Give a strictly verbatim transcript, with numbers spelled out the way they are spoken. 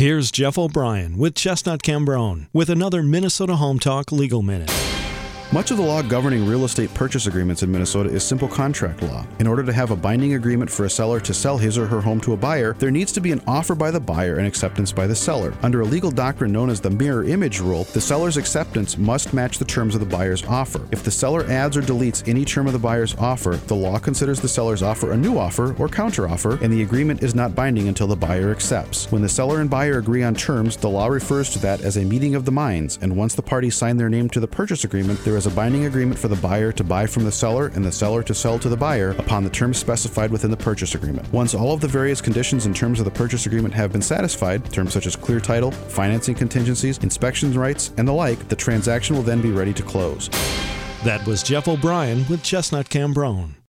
Here's Jeff O'Brien with Chestnut Cambrone with another Minnesota Home Talk Legal Minute. Much of the law governing real estate purchase agreements in Minnesota is simple contract law. In order to have a binding agreement for a seller to sell his or her home to a buyer, there needs to be an offer by the buyer and acceptance by the seller. Under a legal doctrine known as the mirror image rule, the seller's acceptance must match the terms of the buyer's offer. If the seller adds or deletes any term of the buyer's offer, the law considers the seller's offer a new offer or counteroffer, and the agreement is not binding until the buyer accepts. When the seller and buyer agree on terms, the law refers to that as a meeting of the minds, and once the parties sign their name to the purchase agreement, there is a binding agreement for the buyer to buy from the seller and the seller to sell to the buyer upon the terms specified within the purchase agreement. Once all of the various conditions and terms of the purchase agreement have been satisfied, terms such as clear title, financing contingencies, inspection rights, and the like, the transaction will then be ready to close. That was Jeff O'Brien with Chestnut Cambrone.